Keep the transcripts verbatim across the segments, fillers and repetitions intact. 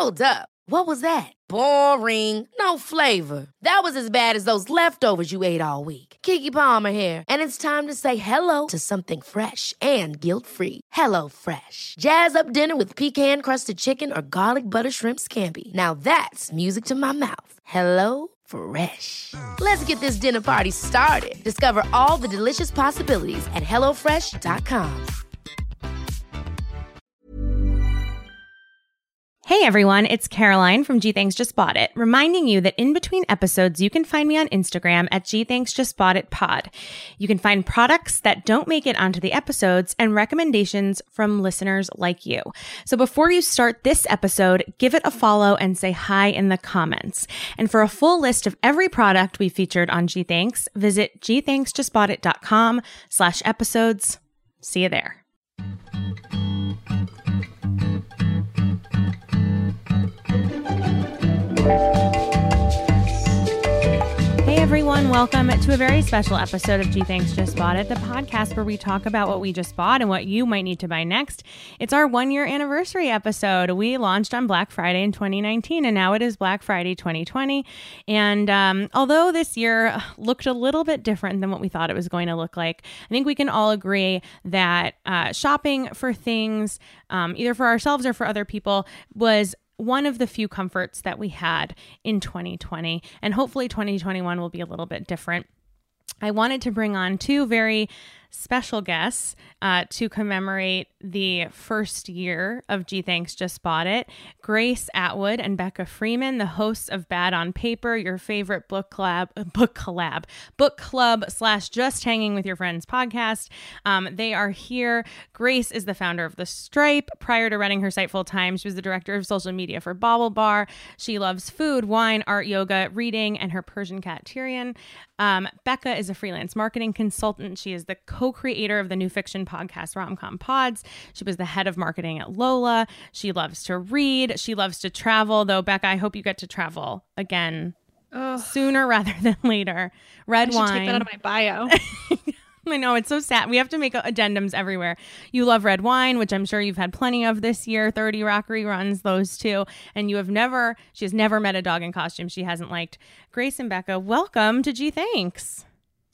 Hold up. What was that? Boring. No flavor. That was as bad as those leftovers you ate all week. Keke Palmer here. And it's time to say hello to something fresh and guilt-free. Hello Fresh. Jazz up dinner with pecan-crusted chicken or garlic butter shrimp scampi. Now that's music to my mouth. Hello Fresh. Let's get this dinner party started. Discover all the delicious possibilities at hello fresh dot com. Hey everyone, it's Caroline from G Thanks Just Bought It, reminding you that in between episodes, you can find me on Instagram at G Thanks Just Bought It Pod. You can find products that don't make it onto the episodes and recommendations from listeners like you. So before you start this episode, give it a follow and say hi in the comments. And for a full list of every product we featured on G Thanks, visit g thanks just bought it dot com slash episodes. See you there. Hey everyone, welcome to a very special episode of G Thanks Just Bought It, the podcast where we talk about what we just bought and what you might need to buy next. It's our one year anniversary episode. We launched on Black Friday in twenty nineteen and now it is Black Friday twenty twenty. And um, although this year looked a little bit different than what we thought it was going to look like, I think we can all agree that uh, shopping for things, um, either for ourselves or for other people, was one of the few comforts that we had in twenty twenty, and hopefully twenty twenty-one will be a little bit different. I wanted to bring on two very special guests uh, to commemorate the first year of G Thanks Just Bought It. Grace Atwood and Becca Freeman, the hosts of Bad on Paper, your favorite book collab, book collab, book club slash just hanging with your friends podcast. Um, they are here. Grace is the founder of The Stripe. Prior to running her site full time, she was the director of social media for Bobble Bar. She loves food, wine, art, yoga, reading, and her Persian cat Tyrion. Um, Becca is a freelance marketing consultant. She is the co-creator of the new fiction podcast Rom-Com Pods. She was the head of marketing at Lola. She loves to read. She loves to travel, though, Becca, I hope you get to travel again Ugh. sooner rather than later. Red I should wine. Take that out of my bio. I know, it's so sad. We have to make addendums everywhere. You love red wine, which I'm sure you've had plenty of this year. thirty Rock reruns, those two. And you have never, she has never met a dog in costume she hasn't liked. Grace and Becca, welcome to G Thanks.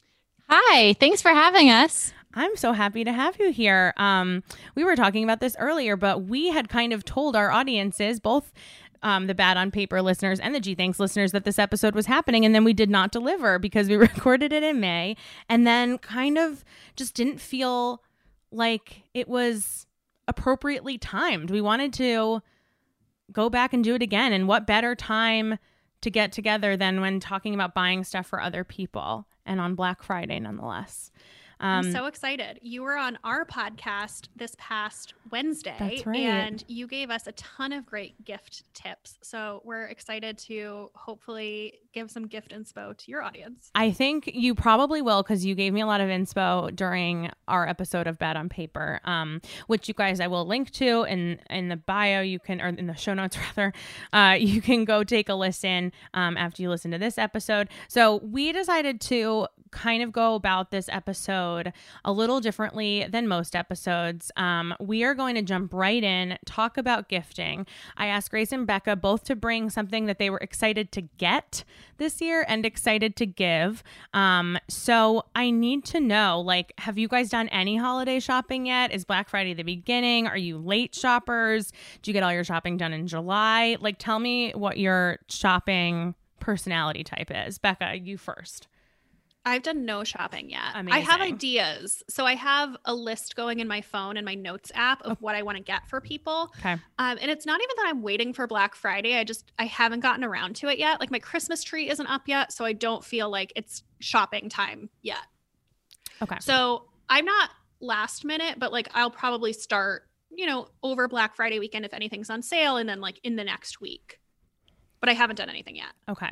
Hi, thanks for having us. I'm so happy to have you here. Um, we were talking about this earlier, but we had kind of told our audiences, both Um, the Bad on Paper listeners and the G Thanks listeners, that this episode was happening, and then we did not deliver because we recorded it in May and then kind of just didn't feel like it was appropriately timed. We wanted to go back and do it again, and what better time to get together than when talking about buying stuff for other people, and on Black Friday nonetheless. Um, I'm so excited. You were on our podcast this past Wednesday, that's right. And you gave us a ton of great gift tips. So we're excited to hopefully give some gift inspo to your audience. I think you probably will, because you gave me a lot of inspo during our episode of Bad on Paper, um, which you guys I will link to in in the bio. You can, or in the show notes rather. Uh, you can go take a listen um, after you listen to this episode. So we decided to kind of go about this episode a little differently than most episodes. Um, we are going to jump right in, talk about gifting. I asked Grace and Becca both to bring something that they were excited to get this year and excited to give. Um, so I need to know, like, have you guys done any holiday shopping yet? Is Black Friday the beginning? Are you late shoppers? Do you get all your shopping done in July? Like, tell me what your shopping personality type is. Becca, you first. I've done no shopping yet. Amazing. I have ideas. So I have a list going in my phone and my notes app of oh. what I want to get for people. Okay. Um, and it's not even that I'm waiting for Black Friday. I just, I haven't gotten around to it yet. Like my Christmas tree isn't up yet. So I don't feel like it's shopping time yet. Okay. So I'm not last minute, but like I'll probably start, you know, over Black Friday weekend if anything's on sale, and then like in the next week. But I haven't done anything yet. Okay.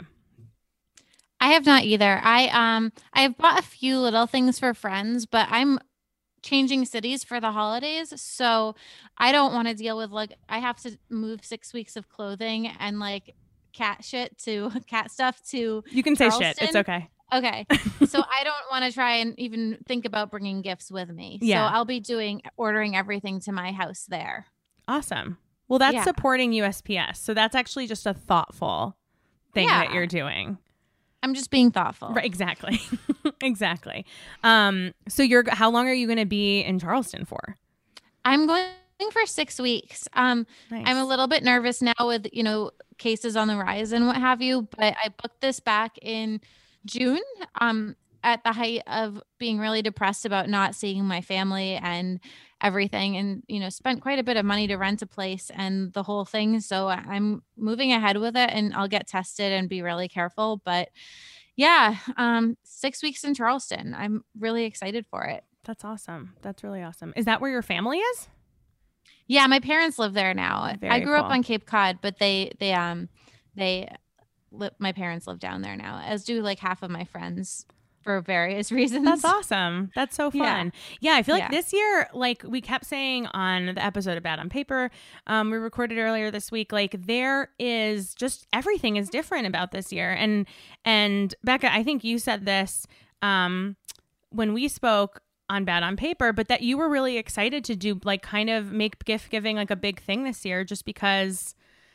I have not either. I um I've bought a few little things for friends, but I'm changing cities for the holidays, so I don't want to deal with like I have to move six weeks of clothing and like cat shit to cat stuff to You can say Charleston. shit. It's okay. Okay. So I don't want to try and even think about bringing gifts with me. Yeah. So I'll be doing ordering everything to my house there. Awesome. Well, that's Yeah. supporting U S P S. So that's actually just a thoughtful thing Yeah. that you're doing. I'm just being thoughtful. Right, exactly. Exactly. Um, so you're how long are you going to be in Charleston for? I'm going for six weeks. Um, Nice. I'm a little bit nervous now with, you know, cases on the rise and what have you, but I booked this back in June, um, at the height of being really depressed about not seeing my family and everything, and, you know, spent quite a bit of money to rent a place and the whole thing. So I'm moving ahead with it, and I'll get tested and be really careful. But yeah, um, six weeks in Charleston. I'm really excited for it. That's awesome. That's really awesome. Is that where your family is? Yeah, my parents live there now. Very I grew up cool. on Cape Cod, but they they um they li- my parents live down there now, as do like half of my friends for various reasons. That's awesome. That's so fun. Yeah, I feel like Yeah. this year, like we kept saying on the episode of Bad on Paper, um, we recorded earlier this week, like there is just everything is different about this year. And and Becca, I think you said this um, when we spoke on Bad on Paper, but that you were really excited to do like kind of make gift giving like a big thing this year, just because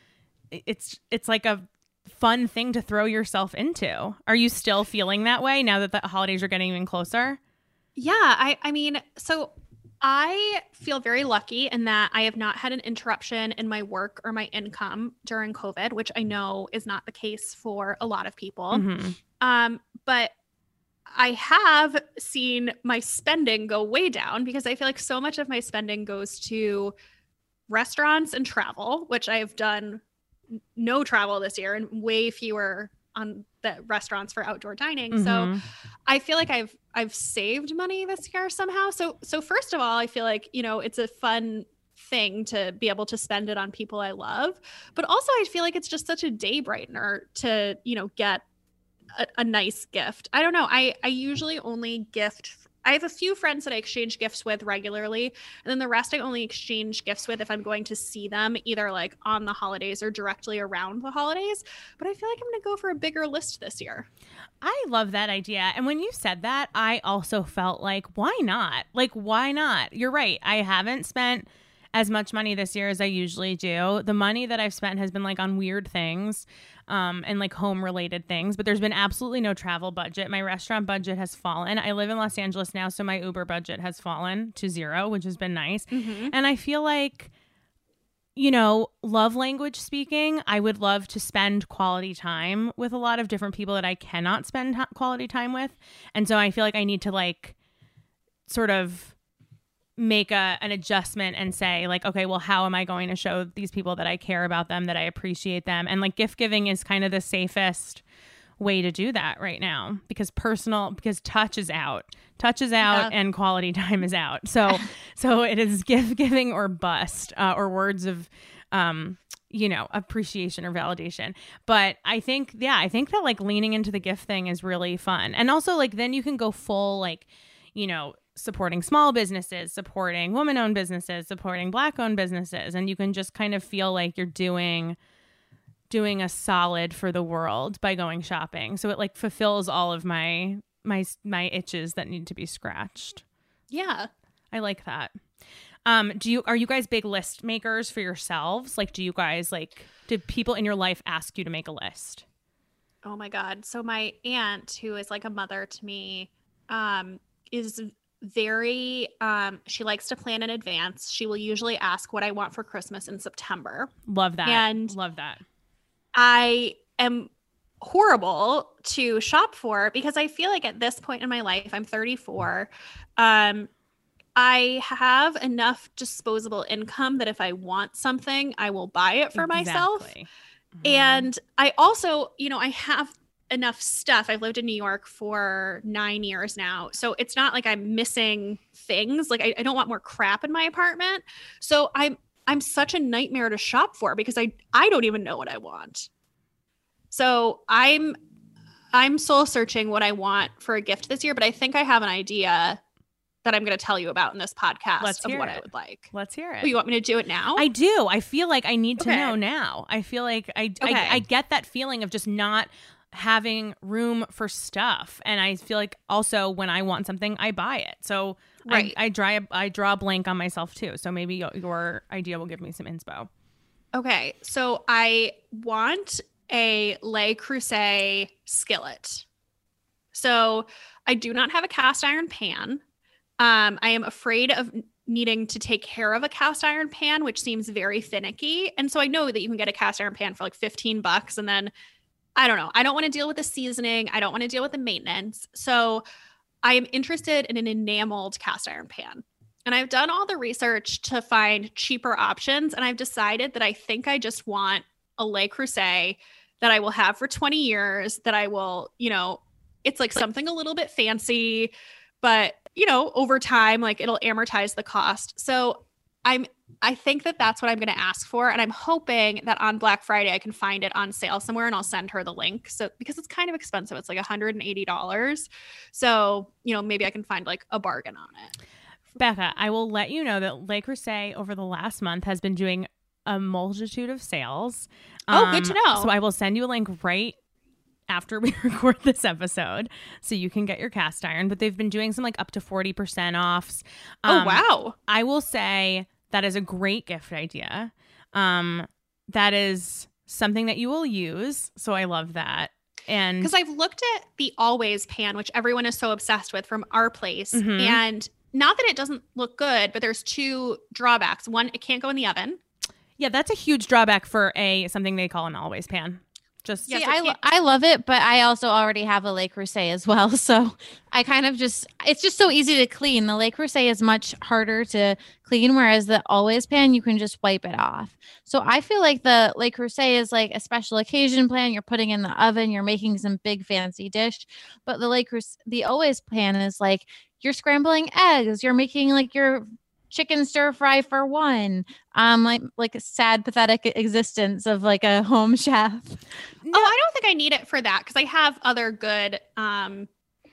it's it's like a fun thing to throw yourself into. Are you still feeling that way now that the holidays are getting even closer? Yeah, I I mean, so I feel very lucky in that I have not had an interruption in my work or my income during COVID, which I know is not the case for a lot of people. Mm-hmm. Um, but I have seen my spending go way down because I feel like so much of my spending goes to restaurants and travel, which I have done no travel this year and way fewer on the restaurants for outdoor dining. Mm-hmm. So I feel like I've I've saved money this year somehow. So so first of all, I feel like, you know, it's a fun thing to be able to spend it on people I love. But also I feel like it's just such a day brightener to, you know, get a, a nice gift. I don't know. I I usually only gift I have a few friends that I exchange gifts with regularly, and then the rest I only exchange gifts with if I'm going to see them either like on the holidays or directly around the holidays. But I feel like I'm going to go for a bigger list this year. I love that idea. And when you said that, I also felt like, why not? Like, why not? You're right. I haven't spent as much money this year as I usually do. The money that I've spent has been like on weird things um, and like home related things, but there's been absolutely no travel budget. My restaurant budget has fallen. I live in Los Angeles now, so my Uber budget has fallen to zero, which has been nice. Mm-hmm. And I feel like, you know, love language speaking, I would love to spend quality time with a lot of different people that I cannot spend t- quality time with. And so I feel like I need to like sort of make a an adjustment and say like, okay, well, how am I going to show these people that I care about them, that I appreciate them? And like gift giving is kind of the safest way to do that right now, because personal, because touch is out, touch is out Yeah. and quality time is out. So, so it is gift giving or bust, uh, or words of, um, you know, appreciation or validation. But I think, yeah, I think that like leaning into the gift thing is really fun. And also like, then you can go full, like, you know, supporting small businesses, supporting woman-owned businesses, supporting Black-owned businesses, and you can just kind of feel like you're doing doing a solid for the world by going shopping. So it like fulfills all of my my my itches that need to be scratched. Yeah. I like that. Um, do you are you guys big list makers for yourselves? Like, do you guys like did people in your life ask you to make a list? Oh my God. So my aunt, who is like a mother to me, um, is very, um, she likes to plan in advance. She will usually ask what I want for Christmas in September. Love that. And Love that. I am horrible to shop for because I feel like at this point in my life, I'm thirty-four. Um, I have enough disposable income that if I want something, I will buy it for myself. Exactly. Mhm. And I also, you know, I have enough stuff. I've lived in New York for nine years now. So it's not like I'm missing things. Like I, I don't want more crap in my apartment. So I'm I'm such a nightmare to shop for because I I don't even know what I want. So I'm I'm soul searching what I want for a gift this year, but I think I have an idea that I'm going to tell you about in this podcast Let's of hear what it. I would like. Let's hear it. Oh, you want me to do it now? I do. I feel like I need to Okay. know now. I feel like I, Okay. I I get that feeling of just not having room for stuff, and I feel like also when I want something, I buy it. So Right. I, I draw a, I draw a blank on myself too. So maybe your, your idea will give me some inspo. Okay, so I want a Le Creuset skillet. So I do not have a cast iron pan. Um, I am afraid of needing to take care of a cast iron pan, which seems very finicky. And so I know that you can get a cast iron pan for like fifteen bucks. And then I don't know. I don't want to deal with the seasoning. I don't want to deal with the maintenance. So I am interested in an enameled cast iron pan. And I've done all the research to find cheaper options. And I've decided that I think I just want a Le Creuset that I will have for twenty years, that I will, you know, it's like something a little bit fancy, but, you know, over time, like it'll amortize the cost. So I'm, I think that that's what I'm going to ask for. And I'm hoping that on Black Friday, I can find it on sale somewhere and I'll send her the link. So, because it's kind of expensive, it's like one hundred eighty dollars. So, you know, maybe I can find like a bargain on it. Becca, I will let you know that Le Creuset over the last month has been doing a multitude of sales. Oh, good to know. So I will send you a link right after we record this episode so you can get your cast iron. But they've been doing some like up to forty percent offs. Um, oh, wow. I will say that is a great gift idea. Um, that is something that you will use. So I love that. And because I've looked at the Always pan, which everyone is so obsessed with from Our Place. Mm-hmm. And not that it doesn't look good, but there's two drawbacks. One, it can't go in the oven. Yeah, that's a huge drawback for a something they call an Always pan. Just Yes, See, it I, lo- can't- I love it, but I also already have a Le Creuset as well. So I kind of just, it's just so easy to clean. The Le Creuset is much harder to clean, whereas the Always pan, you can just wipe it off. So I feel like the Le Creuset is like a special occasion pan. You're putting in the oven, you're making some big fancy dish. But the Le Creuset, the Always pan is like, you're scrambling eggs, you're making like your chicken stir fry for one, um, like like a sad, pathetic existence of like a home chef. Oh, I don't think I need it for that because I have other good um,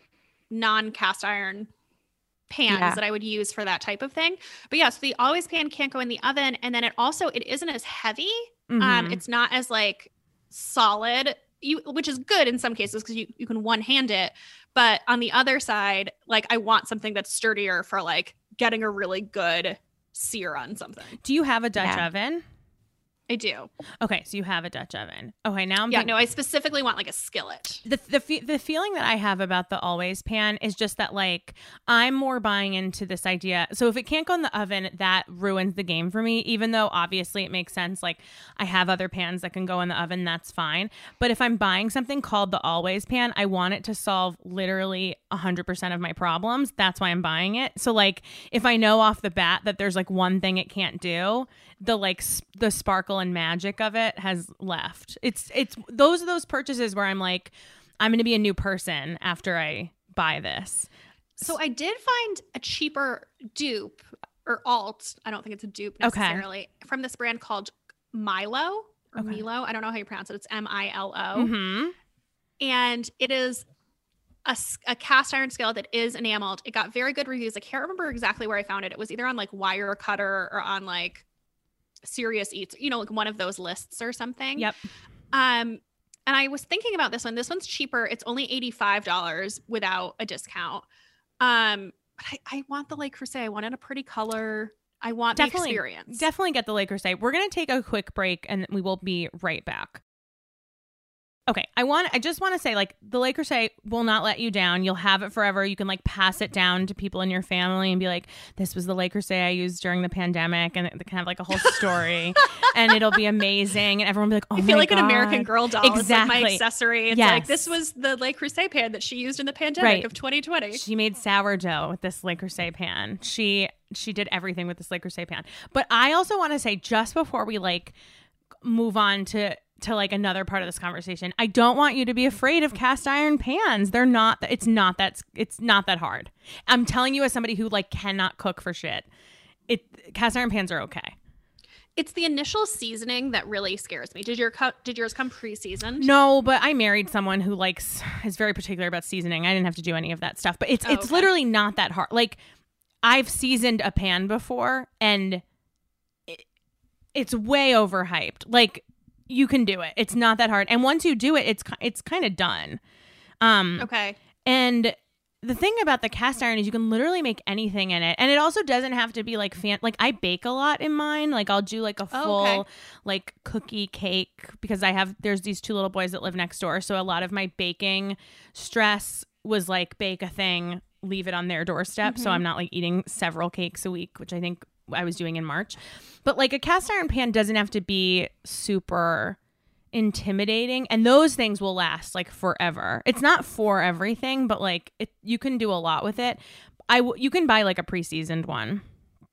non-cast iron pans Yeah. that I would use for that type of thing. But yeah, so the Always pan can't go in the oven, and then it also it isn't as heavy. Um, Mhm. it's not as like solid, you which is good in some cases because you you can one hand it. But on the other side, like I want something that's sturdier for like getting a really good sear on something. Do you have a Dutch Yeah. oven? I do. Okay, so you have a Dutch oven. Okay, now I'm Yeah, think- no, I specifically want like a skillet. the the fe- the feeling that I have about the Always pan is just that like I'm more buying into this idea. So if it can't go in the oven, that ruins the game for me. Even though obviously it makes sense, like I have other pans that can go in the oven, that's fine. But if I'm buying something called the Always pan, I want it to solve literally one hundred percent of my problems. That's why I'm buying it. So like if I know off the bat that there's like one thing it can't do, the like sp- the sparkle and magic of it has left. It's it's those are those purchases where I'm like, I'm going to be a new person after I buy this. So I did find a cheaper dupe or alt. I don't think it's a dupe Okay. necessarily from this brand called Milo or Okay. Milo. I don't know how you pronounce it. It's M I L O. Mm-hmm. And it is a, s- a cast iron skillet that is enameled. It got very good reviews. I can't remember exactly where I found it. It was either on like Wirecutter or on like Serious Eats, you know, like one of those lists or something. Yep. Um, and I was thinking about this one. This one's cheaper. It's only eighty-five dollars without a discount. Um, but I, I want the Le Creuset. I wanted a pretty color. I want Definitely, the experience. definitely get the Le Creuset. We're going to take a quick break and we will be right back. Okay, I want. I just want to say, like, the Le Creuset will not let you down. You'll have it forever. You can like pass it down to people in your family and be like, "This was the Le Creuset I used during the pandemic," and it can have like a whole story, and it'll be amazing. And everyone will be like, "Oh I feel my like God." an American Girl doll. It's like my Exactly. accessory. It's Yes. like this was the Le Creuset pan that she used in the pandemic Right. of twenty twenty. She made sourdough with this Le Creuset pan. She she did everything with this Le Creuset pan. But I also want to say, just before we like move on to to like another part of this conversation, I don't want you to be afraid of cast iron pans. They're not. It's not that. It's not that hard. I'm telling you, as somebody who like cannot cook for shit, it cast iron pans are okay. It's the initial seasoning that really scares me. Did your co- did yours come pre-seasoned? No, but I married someone who likes is very particular about seasoning. I didn't have to do any of that stuff. But it's Oh, it's okay. literally not that hard. Like I've seasoned a pan before, and it, it's way overhyped. Like you can do it. It's not that hard. And once you do it, it's ki- it's kind of done. Um, Okay. and the thing about the cast iron is you can literally make anything in it. And it also doesn't have to be like fan like I bake a lot in mine. Like I'll do like a full Oh, okay. like cookie cake because I have there's these two little boys that live next door. So a lot of my baking stress was like bake a thing, leave it on their doorstep. Mm-hmm. So I'm not like eating several cakes a week, which I think I was doing in March. But like a cast iron pan doesn't have to be super intimidating, and those things will last like forever. It's not for everything, but like it, you can do a lot with it. I w- you can buy like a pre-seasoned one.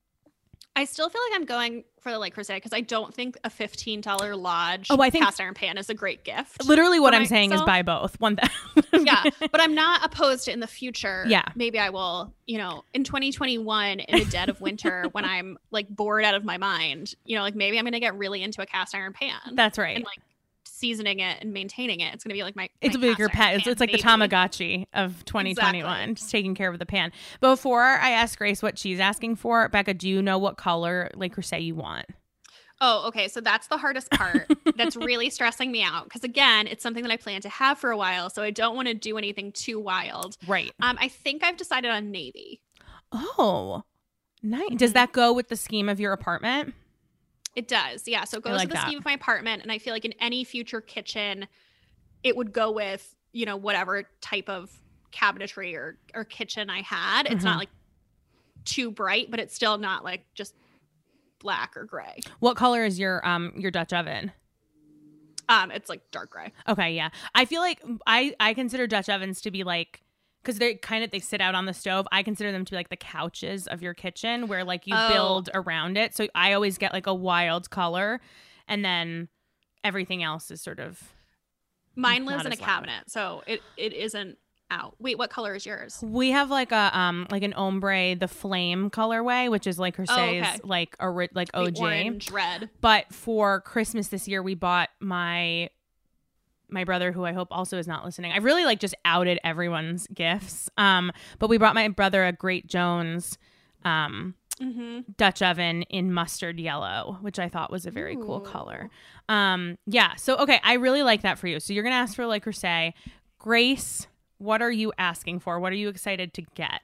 I still feel like I'm going for the Le Creuset because I don't think a fifteen dollars Lodge Oh, I think- cast iron pan is a great gift. Literally what for I'm saying is myself. buy both. One that Yeah, but I'm not opposed to in the future. Yeah. Maybe I will, you know, in twenty twenty-one in the dead of winter when I'm like bored out of my mind, you know, like maybe I'm going to get really into a cast iron pan. That's right. And like seasoning it and maintaining it. It's going to be like my It's my a bigger cast iron pet. It's, pan it's like the baby. Tamagotchi of twenty twenty-one, Exactly. just taking care of the pan. Before I ask Grace what she's asking for, Becca, do you know what color Le Creuset you want? Oh, okay. So that's the hardest part. That's really stressing me out because again, it's something that I plan to have for a while, so I don't want to do anything too wild. Right. Um, I think I've decided on navy. Oh, nice. Mhm. Does that go with the scheme of your apartment? It does, yeah. So it I goes like to the that. scheme of my apartment, and I feel like in any future kitchen, it would go with you know whatever type of cabinetry or or kitchen I had. It's Mhm. not like too bright, but it's still not like just black or gray. What color is your um your Dutch oven? Um, it's like dark gray. Okay, yeah. I feel like I I consider Dutch ovens to be like, because they kind of they sit out on the stove. I consider them to be like the couches of your kitchen, where like you Oh. build around it. So I always get like a wild color, and then everything else is sort of. Mine Not lives in a as loud. cabinet, so it it isn't out. Wait, what color is yours? We have like a um like an ombre, the flame colorway, which is like Creuset's okay. like a ri- like The O J. orange, red. But for Christmas this year, we bought my my brother, who I hope also is not listening. I really like just outed everyone's gifts. Um, but we brought my brother a Great Jones um Mm-hmm. Dutch oven in mustard yellow, which I thought was a very cool Ooh. color. Um, yeah. So okay, I really like that for you. So you're gonna ask for Le Creuset. Grace, what are you asking for? What are you excited to get?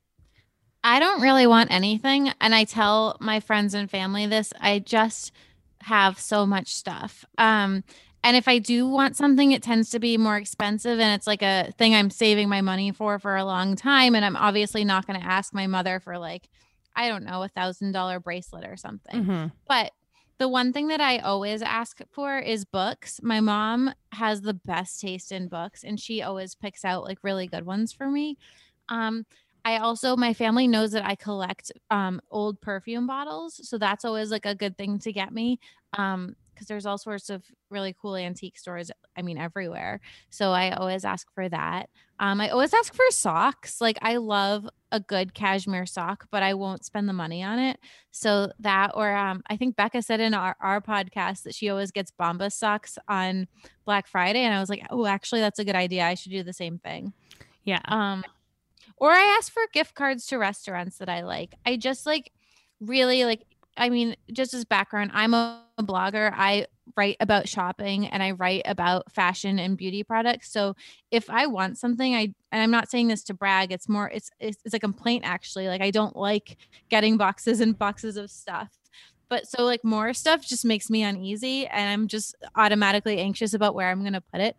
I don't really want anything. And I tell my friends and family this. I just have so much stuff. Um, and if I do want something, it tends to be more expensive. And it's like a thing I'm saving my money for for a long time. And I'm obviously not going to ask my mother for like, I don't know, a thousand dollar bracelet or something. Mm-hmm. But the one thing that I always ask for is books. My mom has the best taste in books, and she always picks out like really good ones for me. Um, I also, my family knows that I collect um, old perfume bottles. So that's always like a good thing to get me. Um, because there's all sorts of really cool antique stores, I mean, everywhere. So I always ask for that. Um, I always ask for socks. Like I love a good cashmere sock, but I won't spend the money on it. So that, or um, I think Becca said in our, our podcast that she always gets Bombas socks on Black Friday. And I was like, oh, actually, that's a good idea. I should do the same thing. Yeah. Um, or I ask for gift cards to restaurants that I like. I just like really like, I mean, just as background, I'm a, a blogger. I write about shopping and I write about fashion and beauty products. So if I want something, I, and I'm not saying this to brag, it's more, it's, it's, it's a complaint actually. Like I don't like getting boxes and boxes of stuff. But so like more stuff just makes me uneasy and I'm just automatically anxious about where I'm going to put it.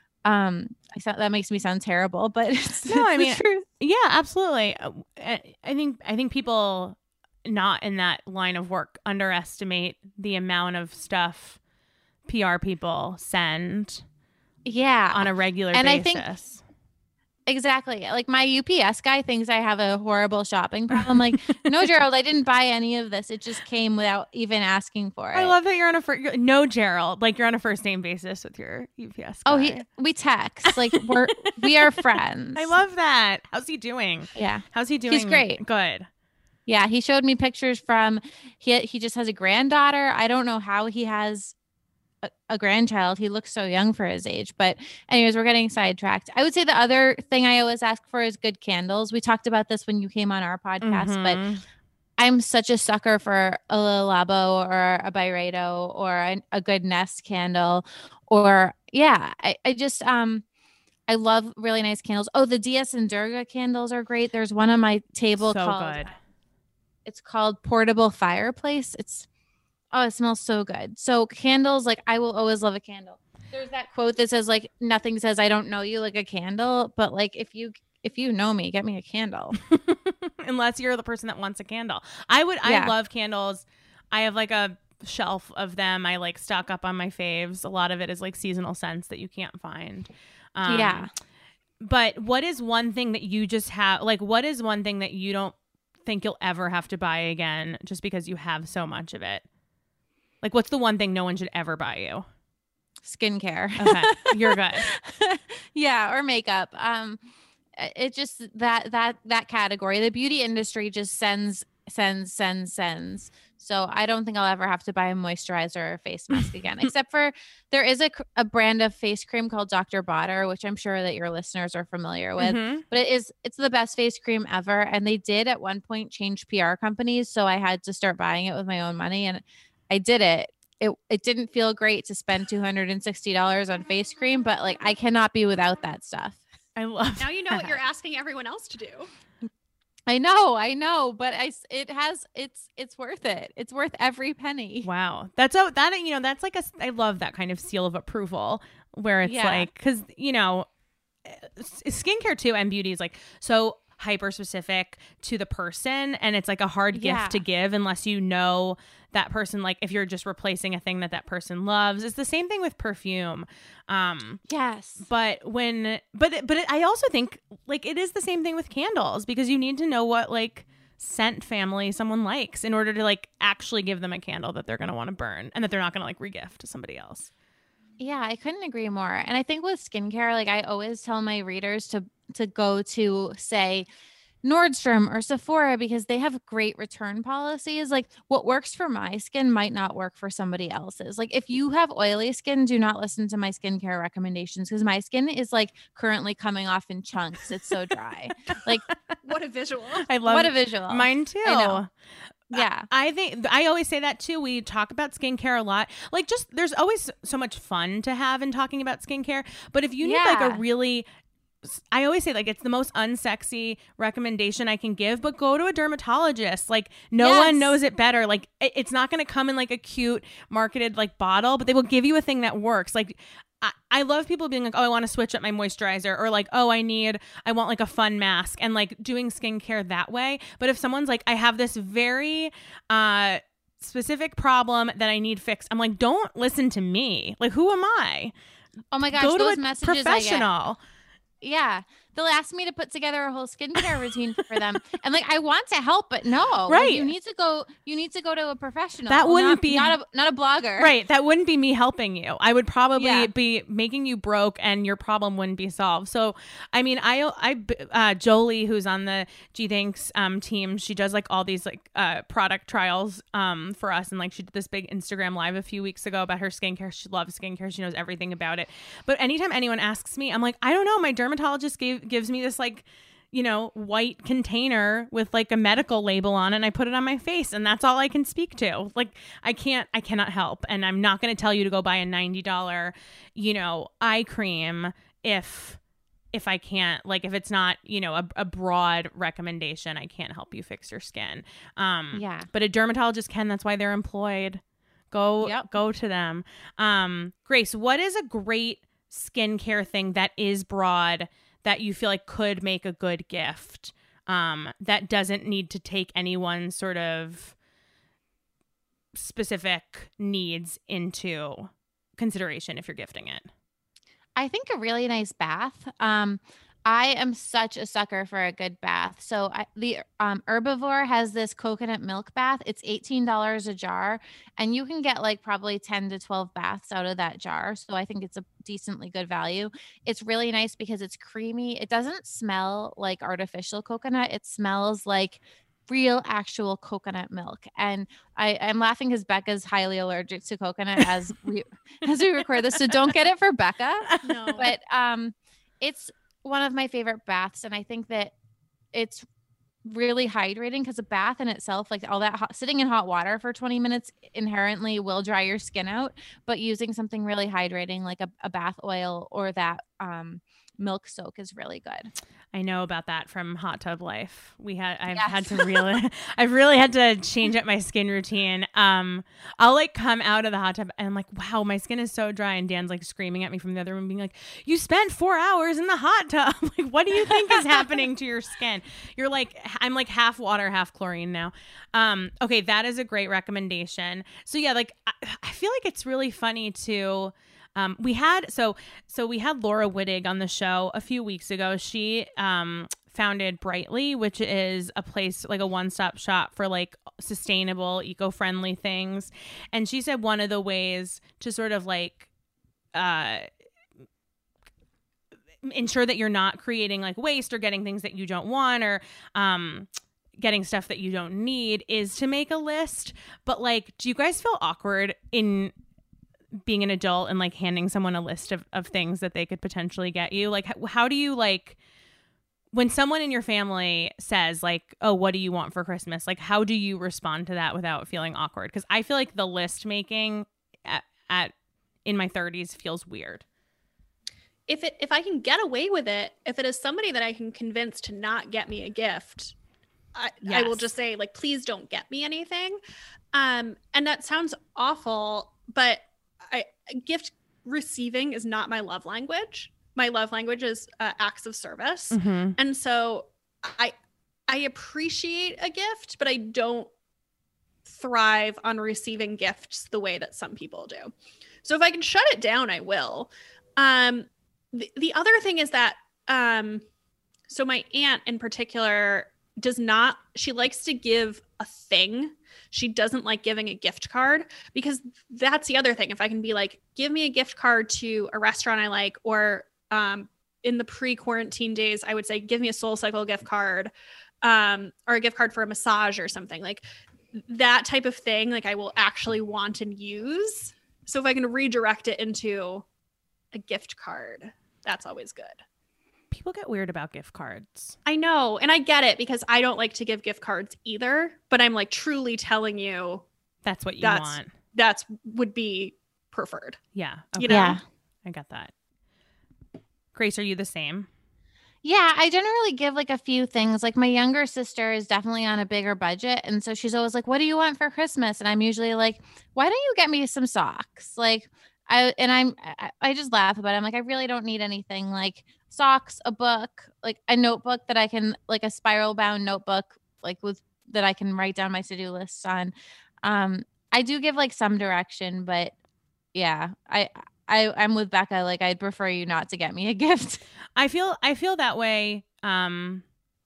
Um, I thought that makes me sound terrible, but it's, No, I it's the mean, truth. Yeah, absolutely. Uh, I I think I think people not in that line of work underestimate the amount of stuff P R people send Yeah. on a regular And I basis. think- Exactly. Like my U P S guy thinks I have a horrible shopping problem. Like, no, Gerald, I didn't buy any of this. It just came without even asking for it. I love that you're on a fir- you're- no Gerald, like you're on a first name basis with your U P S guy. Oh, he we text. Like we're we are friends. I love that. How's he doing? Yeah. How's he doing? great. Good. Yeah. He showed me pictures from he he just has a granddaughter. I don't know how he has a, a grandchild. He looks so young for his age. But anyways, we're getting sidetracked. I would say the other thing I always ask for is good candles. We talked about this when you came on our podcast, but Mhm. I'm such a sucker for a Le Labo or a Byredo or a, a good Nest candle or yeah, I, I just, um, I love really nice candles. Oh, the Dias and Durga candles are great. There's one on my table So called good. It's called Portable Fireplace. It's oh, it smells so good. So candles, like I will always love a candle. There's that quote that says like nothing says I don't know you like a candle, but like if you if you know me, get me a candle. Unless you're the person that wants a candle. I would Yeah. I love candles. I have like a shelf of them. I like stock up on my faves. A lot of it is like seasonal scents that you can't find. Um, Yeah. But what is one thing that you just have like what is one thing that you don't think you'll ever have to buy again just because you have so much of it? Like what's the one thing no one should ever buy you? Skincare. Okay. You're good. Yeah, or makeup. Um it just that that that category. The beauty industry just sends sends sends sends. So I don't think I'll ever have to buy a moisturizer or a face mask again, except for there is a, a brand of face cream called Doctor Botter, which I'm sure that your listeners are familiar with, Mhm. but it is, it's the best face cream ever. And they did at one point change P R companies. So I had to start buying it with my own money and I did it. It, it didn't feel great to spend two hundred sixty dollars on face cream, but like I cannot be without that stuff. I love Now you know what you're asking everyone else to do. I know, I know, but I, s- it has, it's, it's worth it. It's worth every penny. Wow. That's a, that, you know, that's like a, I love that kind of seal of approval where it's Yeah. like, cause you know, s- skincare too and beauty is like so hyper specific to the person. And it's like a hard gift Yeah. to give unless you know that person, like if you're just replacing a thing that that person loves. It's the same thing with perfume. Um, Yes. But when, but, it- but it, I also think like it is the same thing with candles because you need to know what like scent family someone likes in order to like actually give them a candle that they're going to want to burn and that they're not going to like regift to somebody else. Yeah, I couldn't agree more. And I think with skincare, like I always tell my readers to to go to say Nordstrom or Sephora because they have great return policies. Like what works for my skin might not work for somebody else's. Like if you have oily skin, do not listen to my skincare recommendations because my skin is like currently coming off in chunks. It's so dry. Like What a visual. I love what a visual. mine too. I know. Yeah. I think I always say that too. We talk about skincare a lot. Like just there's always so much fun to have in talking about skincare. But if you need like a Yeah. really I always say like it's the most unsexy recommendation I can give, but go to a dermatologist. Like no Yes. one knows it better. Like it, it's not going to come in like a cute marketed like bottle, but they will give you a thing that works. Like I, I love people being like, oh, I want to switch up my moisturizer or like, oh, I need, I want like a fun mask and like doing skincare that way. But if someone's like, I have this very, uh, specific problem that I need fixed, I'm like, don't listen to me. Like, who am I? Oh my gosh, Go to those a messages I get. professional. Yeah. They'll ask me to put together a whole skincare routine for them. And like, I want to help, but no, like, Right. you need to go, you need to go to a professional. That wouldn't not, be- not a, not a blogger. Right. That wouldn't be me helping you. I would probably Yeah. be making you broke and your problem wouldn't be solved. So, I mean, I, I, uh, Jolie, who's on the G Thanks um, team, she does like all these like uh, product trials um, for us. And like she did this big Instagram live a few weeks ago about her skincare. She loves skincare. She knows everything about it. But anytime anyone asks me, I'm like, I don't know. My dermatologist gave, gives me this like, you know, white container with like a medical label on it and I put it on my face and that's all I can speak to. Like I can't, I cannot help. And I'm not going to tell you to go buy a ninety dollars, you know, eye cream if, if I can't, like if it's not, you know, a, a broad recommendation, I can't help you fix your skin. Um, Yeah. But a dermatologist can, that's why they're employed. Go, Yep. go to them. Um, Grace, what is a great skincare thing that is broad that you feel like could make a good gift um, that doesn't need to take anyone's sort of specific needs into consideration if you're gifting it? I think a really nice bath. Um, I am such a sucker for a good bath. So I, the um, Herbivore has this coconut milk bath. It's eighteen dollars a jar and you can get like probably ten to twelve baths out of that jar. So I think it's a decently good value. It's really nice because it's creamy. It doesn't smell like artificial coconut. It smells like real actual coconut milk. And I, I'm laughing because Becca's highly allergic to coconut as we as we record this. So don't get it for Becca. No. But um it's one of my favorite baths. And I think that it's really hydrating because a bath in itself, like all that hot, sitting in hot water for twenty minutes inherently will dry your skin out, but using something really hydrating like a, a bath oil or that um milk soak is really good. I know about that from Hot Tub Life. We had I've Yes. had to really I've really had to change up my skin routine. Um I'll like come out of the hot tub and I'm like, wow, my skin is so dry, and Dan's like screaming at me from the other room being like, you spent four hours in the hot tub. Like, what do you think is happening to your skin? You're like, I'm like half water, half chlorine now. Um okay, that is a great recommendation. So yeah, like I, I feel like it's really funny to Um, we had so so we had Laura Wittig on the show a few weeks ago. She um, founded Brightly, which is a place like a one-stop shop for like sustainable, eco-friendly things. And she said one of the ways to sort of like uh, ensure that you're not creating like waste or getting things that you don't want, or um, getting stuff that you don't need, is to make a list. But like, do you guys feel awkward in being an adult and like handing someone a list of, of things that they could potentially get you? Like, how, how do you like when someone in your family says like, oh, what do you want for Christmas? Like, how do you respond to that without feeling awkward? Because I feel like the list making at, at in my thirties feels weird. If it if I can get away with it, if it is somebody that I can convince to not get me a gift, I, Yes. I will just say like, please don't get me anything. Um, and that sounds awful, but I, gift receiving is not my love language. My love language is uh, acts of service. Mm-hmm. And so I I appreciate a gift, but I don't thrive on receiving gifts the way that some people do. So if I can shut it down, I will. Um, the, the other thing is that, um, so my aunt in particular does not, she likes to give a thing. She doesn't like giving a gift card, because that's the other thing. If I can be like, give me a gift card to a restaurant I like, or um, in the pre-quarantine days, I would say, give me a SoulCycle gift card, um, or a gift card for a massage or something like that type of thing. Like, I will actually want and use. So if I can redirect it into a gift card, that's always good. People get weird about gift cards. I know. And I get it, because I don't like to give gift cards either, but I'm like truly telling you That's what you that's, want. that's would be preferred. Yeah. You Okay. know? Yeah. I got that. Grace, are you the same? Yeah, I generally give like a few things. Like my younger sister is definitely on a bigger budget. And so she's always like, what do you want for Christmas? And I'm usually like, why don't you get me some socks? Like I, and I'm, I, I just laugh about it. I'm like, I really don't need anything, like socks, a book, like a notebook that I can, like a spiral bound notebook, like with, that I can write down my to-do lists on. Um, I do give like some direction, but yeah, I, I, I'm with Becca. Like, I'd prefer you not to get me a gift. I feel I feel that way, um,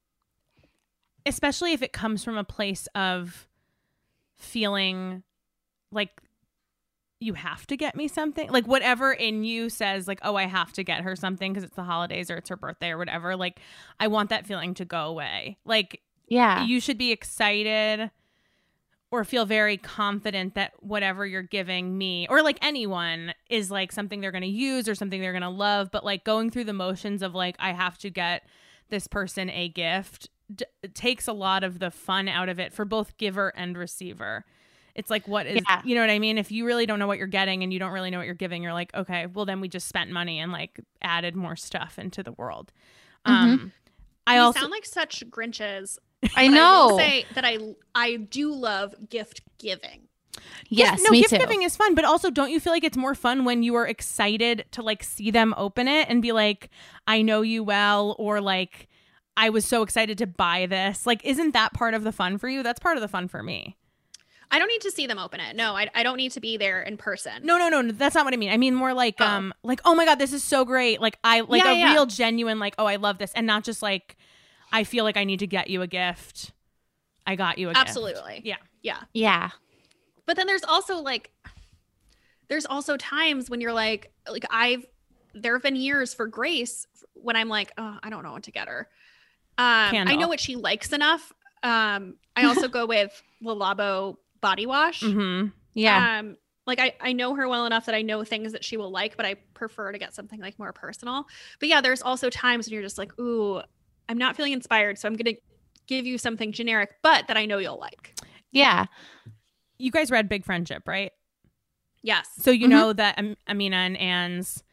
especially if it comes from a place of feeling like you have to get me something. Like whatever in you says like, oh, I have to get her something because it's the holidays or it's her birthday or whatever. Like, I want that feeling to go away. Like, Yeah. you should be excited or feel very confident that whatever you're giving me or like anyone is like something they're going to use or something they're going to love. But like going through the motions of like, I have to get this person a gift d- takes a lot of the fun out of it for both giver and receiver. It's like, what is, Yeah. you know what I mean? If you really don't know what you're getting and you don't really know what you're giving, you're like, okay, well then we just spent money and like added more stuff into the world. Um, I You also sound like such Grinches. I But know. I will say that I I do love gift giving. yes, Gift- no, me gift too. giving is fun, but also don't you feel like it's more fun when you are excited to like see them open it and be like, I know you well, or like, I was so excited to buy this. Like, isn't that part of the fun for you? That's part of the fun for me. I don't need to see them open it. No, I, I don't need to be there in person. No, no, no, no, that's not what I mean. I mean more like, Oh. um, like, oh my God, this is so great. Like, I like Yeah, a yeah. real genuine, like, oh, I love this, and not just like, I feel like I need to get you a gift. I got you a gift. Absolutely. Yeah. Yeah. Yeah. But then there's also like, there's also times when you're like, like I've, there have been years for Grace when I'm like, oh, I don't know what to get her. Um, I Candle. know what she likes enough. Um, I also go with Le Labo body wash. Mm-hmm. Yeah. Um, like I, I know her well enough that I know things that she will like, but I prefer to get something like more personal. But yeah, there's also times when you're just like, ooh, I'm not feeling inspired, so I'm going to give you something generic, but that I know you'll like. yeah. You guys read Big Friendship, right? Yes. So you Mhm. know that Am- Amina and Anne's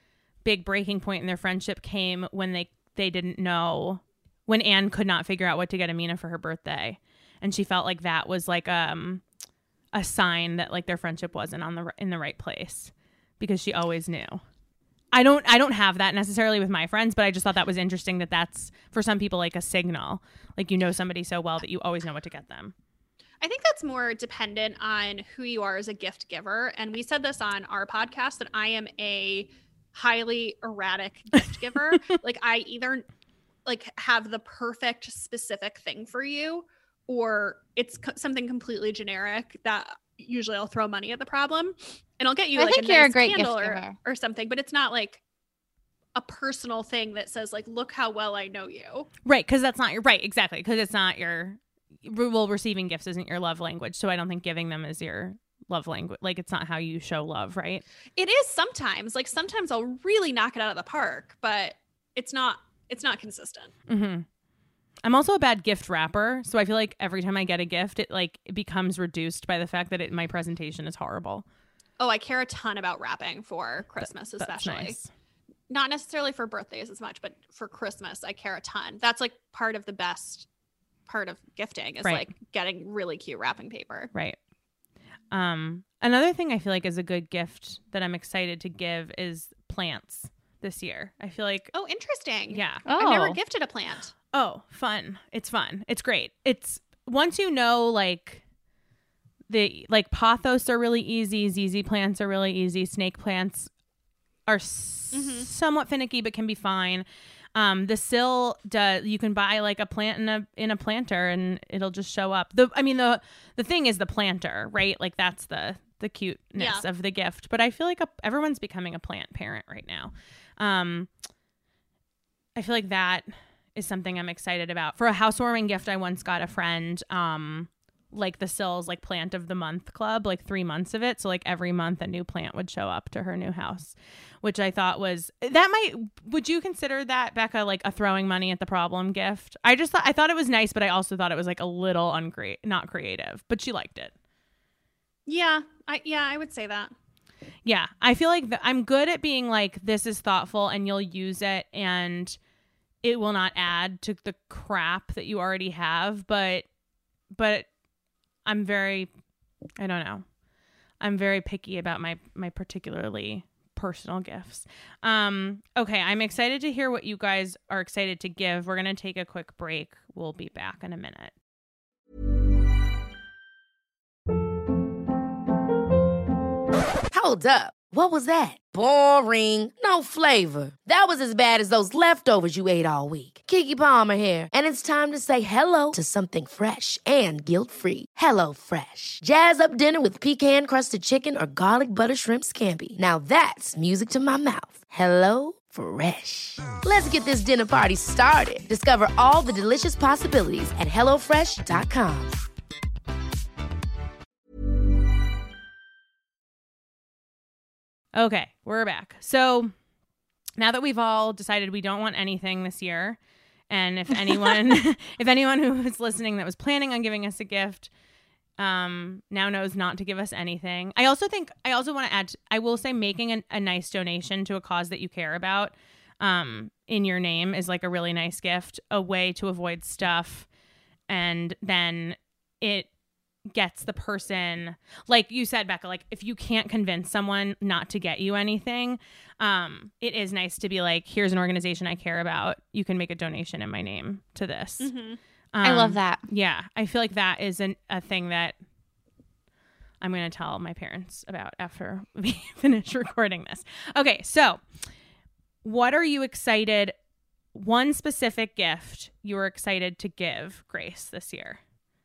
big breaking point in their friendship came when they they didn't know, when Anne could not figure out what to get Amina for her birthday, and she felt like that was like um a sign that like their friendship wasn't on the in the right place, because she always knew. I don't I don't have that necessarily with my friends, but I just thought that was interesting that that's for some people like a signal, like you know somebody so well that you always know what to get them. I think that's more dependent on who you are as a gift giver. And we said this on our podcast that I am a highly erratic gift giver. Like I either like have the perfect specific thing for you, or it's co- something completely generic that usually I'll throw money at the problem and I'll get you I like think a you're nice a great candle gift or, giver. or something, but it's not like a personal thing that says like, look how well I know you. Right, because that's not your right exactly because it's not your well receiving gifts isn't your love language, so I don't think giving them is your love language. Like it's not how you show love, right? It is sometimes. Like sometimes I'll really knock it out of the park, but it's not it's not consistent. Mm-hmm. I'm also a bad gift wrapper, so I feel like every time I get a gift, it like it becomes reduced by the fact that it, my presentation is horrible. Oh, I care a ton about wrapping for Christmas, Th- that's especially. Nice. Not necessarily for birthdays as much, but for Christmas, I care a ton. That's like part of the best part of gifting is Right. like getting really cute wrapping paper. Right. Um, another thing I feel like is a good gift that I'm excited to give is plants this year. I feel like, Oh, interesting. yeah. I've never Oh. gifted a plant. Oh, fun. It's fun. It's great. It's once you know, like the, like pothos are really easy. Z Z plants are really easy. Snake plants are s- Mhm. somewhat finicky, but can be fine. Um, the sill does, you can buy like a plant in a, in a planter and it'll just show up. The, I mean, the, the thing is the planter, right? Like that's the, the cuteness Yeah. of the gift, but I feel like a, everyone's becoming a plant parent right now. Um, I feel like that is something I'm excited about. For a housewarming gift, I once got a friend, um, like the Sills like plant of the month club, like three months of it. So like every month a new plant would show up to her new house, which I thought was that might, would you consider that, Becca, like a throwing money at the problem gift? I just thought, I thought it was nice, but I also thought it was like a little ungre- not creative, but she liked it. Yeah. I yeah, I would say that. Yeah. I feel like th- I'm good at being like, this is thoughtful and you'll use it and it will not add to the crap that you already have. But, but I'm very, I don't know. I'm very picky about my, my particularly personal gifts. Um, okay. I'm excited to hear what you guys are excited to give. We're going to take a quick break. We'll be back in a minute. Hold up. What was that? Boring. No flavor. That was as bad as those leftovers you ate all week. Keke Palmer here, and it's time to say hello to something fresh and guilt-free. Hello Fresh. Jazz up dinner with pecan-crusted chicken or garlic butter shrimp scampi. Now that's music to my mouth. Hello Fresh. Let's get this dinner party started. Discover all the delicious possibilities at hello fresh dot com. Okay, we're back. So now that we've all decided we don't want anything this year, and if anyone if anyone who was listening that was planning on giving us a gift um now knows not to give us anything. I also think I also want to add, I will say making a, a nice donation to a cause that you care about um in your name is like a really nice gift, a way to avoid stuff, and then it gets the person, like you said, Becca, like if you can't convince someone not to get you anything, um, it is nice to be like, here's an organization I care about. You can make a donation in my name to this. Mm-hmm. Um, I love that. Yeah. I feel like that is an, a thing that I'm going to tell my parents about after we finish recording this. Okay. So what are you excited, one specific gift you were excited to give Grace this year?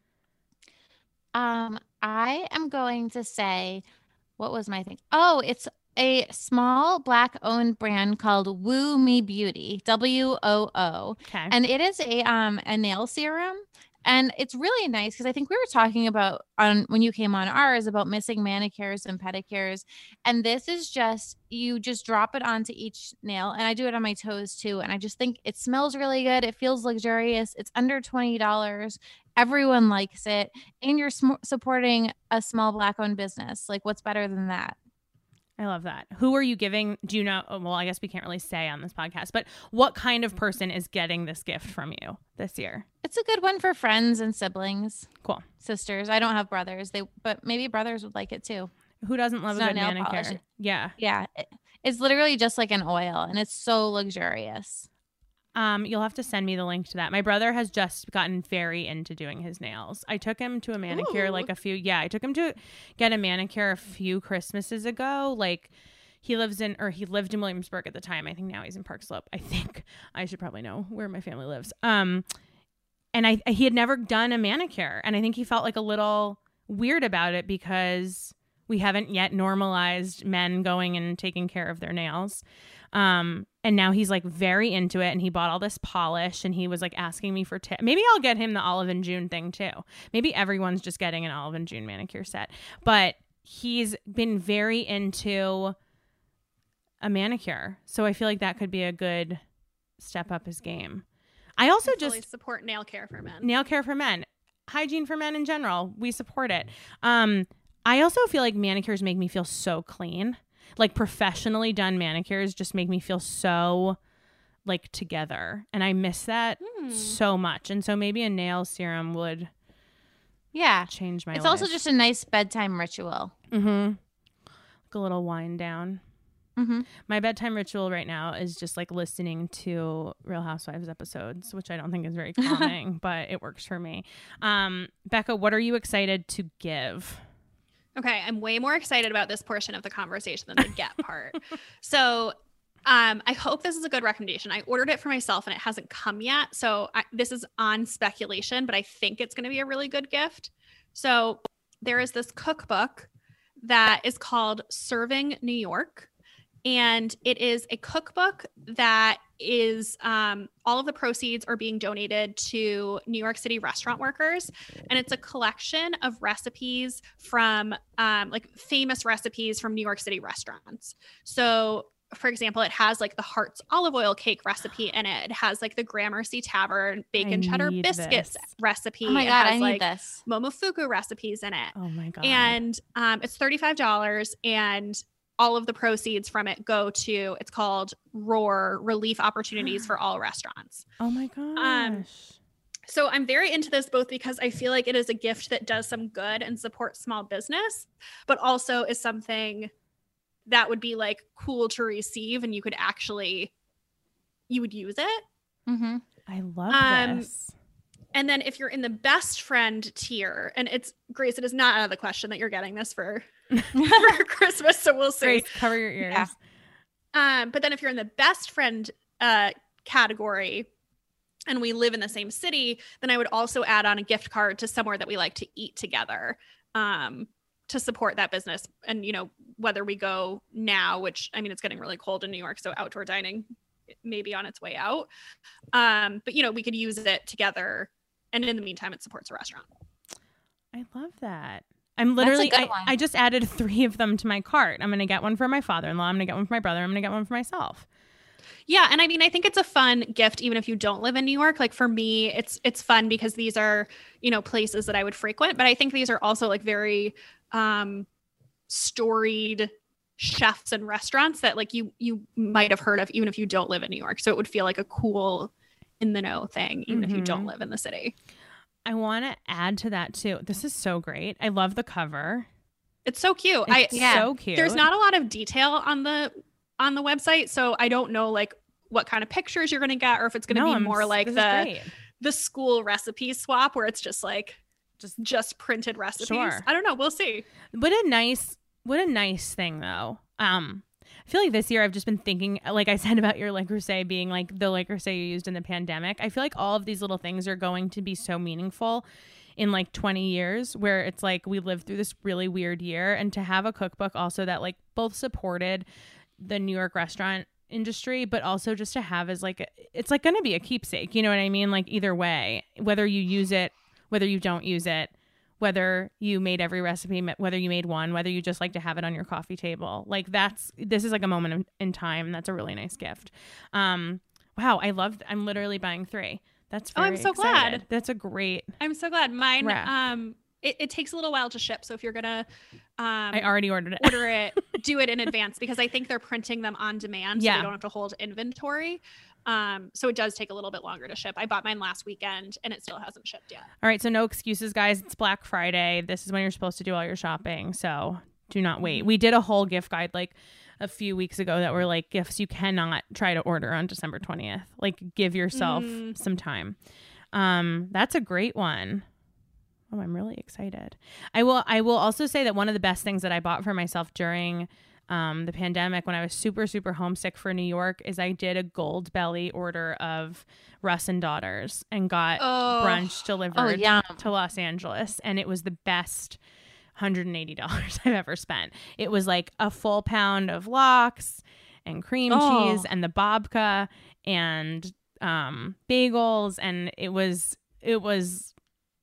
Um, I am going to say, what was my thing? Oh, it's a small black owned brand called Woo Me Beauty, W O O. Okay. And it is a um a nail serum. And it's really nice because I think we were talking about on when you came on ours about missing manicures and pedicures. And this is just, you just drop it onto each nail. And I do it on my toes too. And I just think it smells really good. It feels luxurious. It's under twenty dollars. Everyone likes it. And you're sm- supporting a small black owned business. Like what's better than that? I love that. Who are you giving? Do you know? Well, I guess we can't really say on this podcast, but what kind of person is getting this gift from you this year? It's a good one for friends and siblings. Cool. Sisters. I don't have brothers. They, but maybe brothers would like it too. Who doesn't love It's a not good nail manicure? polish. Yeah. Yeah. It, it's literally just like an oil and it's so luxurious. Um, you'll have to send me the link to that. My brother has just gotten very into doing his nails. I took him to a manicure Ooh. like a few, yeah, I took him to get a manicure a few Christmases ago. Like he lives in, or he lived in Williamsburg at the time. I think now he's in Park Slope. I think I should probably know where my family lives. Um, and I, he had never done a manicure. And I think he felt like a little weird about it because we haven't yet normalized men going and taking care of their nails. Um, and now he's like very into it and he bought all this polish and he was like asking me for tips. Maybe I'll get him the Olive and June thing too. Maybe everyone's just getting an Olive and June manicure set, but he's been very into a manicure. So I feel like that could be a good step up his game. I also I fully just support nail care for men. nail care for men, hygiene for men in general. We support it. Um, I also feel like manicures make me feel so clean. Like professionally done manicures just make me feel so like together. And I miss that Hmm. so much. And so maybe a nail serum would Yeah. change my It's life. also just a nice bedtime ritual. Mm-hmm. Like a little wind down. Mm-hmm. My bedtime ritual right now is just like listening to Real Housewives episodes, which I don't think is very calming, but it works for me. Um, Becca, what are you excited to give? Okay, I'm way more excited about this portion of the conversation than the get part. So um, I hope this is a good recommendation. I ordered it for myself and it hasn't come yet. So I, this is on speculation, but I think it's going to be a really good gift. So there is this cookbook that is called Serving New York. And it is a cookbook that is um, all of the proceeds are being donated to New York City restaurant workers. And it's a collection of recipes from um, like famous recipes from New York City restaurants. So, for example, it has like the Hart's olive oil cake recipe in it. It has like the Gramercy Tavern bacon I cheddar need biscuits this. recipe. Oh my It God, has, I need like, this. Momofuku recipes in it. Oh my God. And um, it's thirty-five dollars and all of the proceeds from it go to, it's called ROAR, Relief Opportunities for All Restaurants. oh my gosh. Um, So I'm very into this both because I feel like it is a gift that does some good and supports small business, but also is something that would be like cool to receive and you could actually, you would use it. Mm-hmm. I love um, this. And then if you're in the best friend tier, and it's Grace, it is not out of the question that you're getting this for, for Christmas, so we'll see. Grace, cover your ears. Yeah. Um, but then if you're in the best friend uh, category and we live in the same city, then I would also add on a gift card to somewhere that we like to eat together um, to support that business. And, you know, whether we go now, which I mean, it's getting really cold in New York, so outdoor dining may be on its way out. Um, but, you know, we could use it together. And in the meantime, it supports a restaurant. I love that. I'm literally, good I, one. I just added three of them to my cart. I'm going to get one for my father-in-law. I'm going to get one for my brother. I'm going to get one for myself. Yeah, and I mean, I think it's a fun gift, even if you don't live in New York. Like for me, it's it's fun because these are, you know, places that I would frequent. But I think these are also like very um, storied chefs and restaurants that like you you might have heard of, even if you don't live in New York. So it would feel like a cool in the know thing, even if you don't live in the city. I want to add to that too. This is so great. I love the cover. It's so cute. It's I so cute. There's not a lot of detail on the on the website, so I don't know like what kind of pictures you're going to get, or if it's going to No, be I'm more s- like this is the great. the school recipe swap where it's just like Just just printed recipes. Sure. I don't know. We'll see. What a nice, what a nice thing though. Um, I feel like this year I've just been thinking, like I said about your Le Creuset being like the Le Creuset you used in the pandemic. I feel like all of these little things are going to be so meaningful in like twenty years, where it's like we lived through this really weird year, and to have a cookbook also that like both supported the New York restaurant industry, but also just to have as like, a, it's like going to be a keepsake. You know what I mean? Like either way, whether you use it, whether you don't use it, whether you made every recipe, whether you made one, whether you just like to have it on your coffee table. Like that's, this is like a moment of, in time. That's a really nice gift. Um, wow. I love, I'm literally buying three. That's Oh, very I'm so excited. glad. That's a great, I'm so glad. Mine Rack. um it, it takes a little while to ship. So if you're gonna, um, I already ordered it. order it, do it in advance because I think they're printing them on demand, so Yeah. they don't have to hold inventory. Um, so it does take a little bit longer to ship. I bought mine last weekend and it still hasn't shipped yet. All right, so no excuses, guys. It's Black Friday. This is when you're supposed to do all your shopping, so do not wait. We did a whole gift guide like a few weeks ago that were like gifts you cannot try to order on December twentieth. Like, give yourself Mm. some time. Um, that's a great one. Oh, I'm really excited. I will I will also say that one of the best things that I bought for myself during um, the pandemic when I was super, super homesick for New York is I did a Gold Belly order of Russ and Daughters and got Oh. brunch delivered Oh, yum. to Los Angeles. And it was the best one hundred eighty dollars I've ever spent. It was like a full pound of lox and cream Oh. cheese and the babka and um, bagels. And it was, it was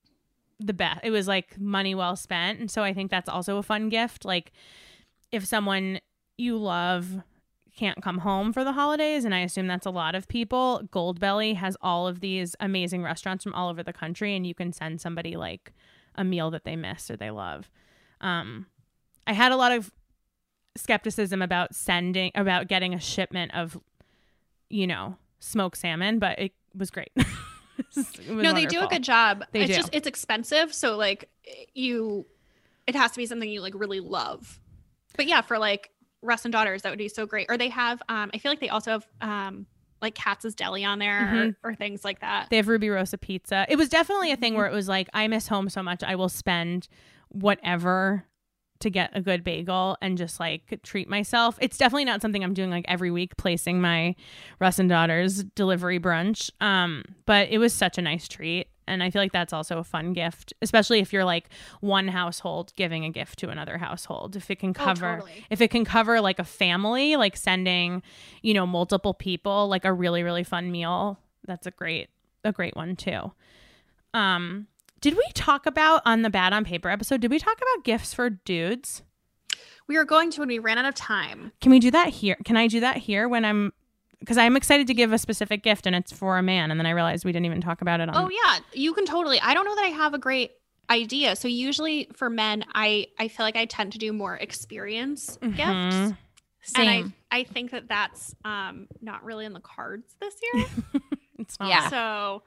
the best. It was like money well spent. And so I think that's also a fun gift. Like, if someone you love can't come home for the holidays, and I assume that's a lot of people, Gold Belly has all of these amazing restaurants from all over the country, and you can send somebody like a meal that they miss or they love. Um, I had a lot of skepticism about sending, about getting a shipment of, you know, smoked salmon, but it was great. It was No, they do a wonderful. good job. They it's do. just, it's expensive. So like you, it has to be something you like really love. But yeah, for like Russ and Daughters, that would be so great. Or they have, um, I feel like they also have um, like Katz's Deli on there Mhm. or, or things like that. They have Ruby Rosa pizza. It was definitely a thing where it was like, I miss home so much. I will spend whatever to get a good bagel and just like treat myself. It's definitely not something I'm doing like every week, placing my Russ and Daughters delivery brunch. Um, but it was such a nice treat. And I feel like that's also a fun gift, especially if you're like one household giving a gift to another household. If it can cover, totally. if it can cover like a family, like sending, you know, multiple people, like a really, really fun meal. That's a great, a great one too. Um, did we talk about on the Bad on Paper episode, did we talk about gifts for dudes? We were going to when we ran out of time. Can we do that here? Can I do that here when I'm, because I'm excited to give a specific gift and it's for a man. And then I realized we didn't even talk about it on. Oh yeah, you can totally. I don't know that I have a great idea. So usually for men, I I feel like I tend to do more experience Mhm. gifts. Same. And I I think that that's um not really in the cards this year. It's not. Yeah. So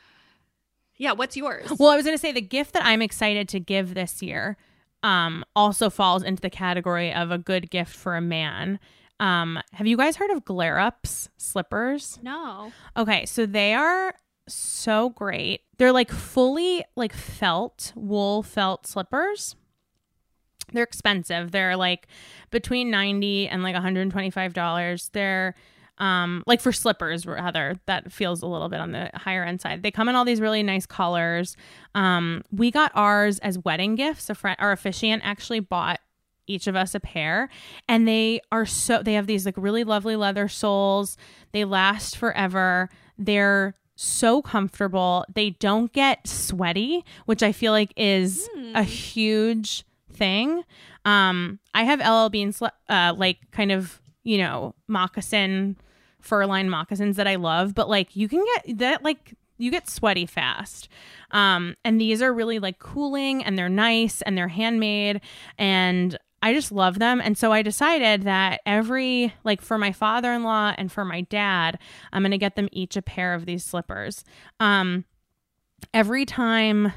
yeah, what's yours? Well, I was going to say the gift that I'm excited to give this year um, also falls into the category of a good gift for a man. Um, have you guys heard of Glare Ups slippers? No. Okay, so they are so great. They're like fully like felt, wool felt slippers. They're expensive. They're like between ninety and like one hundred twenty-five dollars. They're um like for slippers rather, that feels a little bit on the higher end side. They come in all these really nice colors. Um we got ours as wedding gifts. A friend, our officiant actually bought each of us a pair, and they are so they have these like really lovely leather soles. They last forever. They're so comfortable. They don't get sweaty, which I feel like is Hmm. a huge thing. Um, I have L L Bean, sli- uh, like kind of, you know, moccasin, fur lined moccasins that I love, but like you can get that, like you get sweaty fast. Um, and these are really like cooling and they're nice and they're handmade and I just love them. And so I decided that every, like for my father-in-law and for my dad, I'm going to get them each a pair of these slippers. Um, every time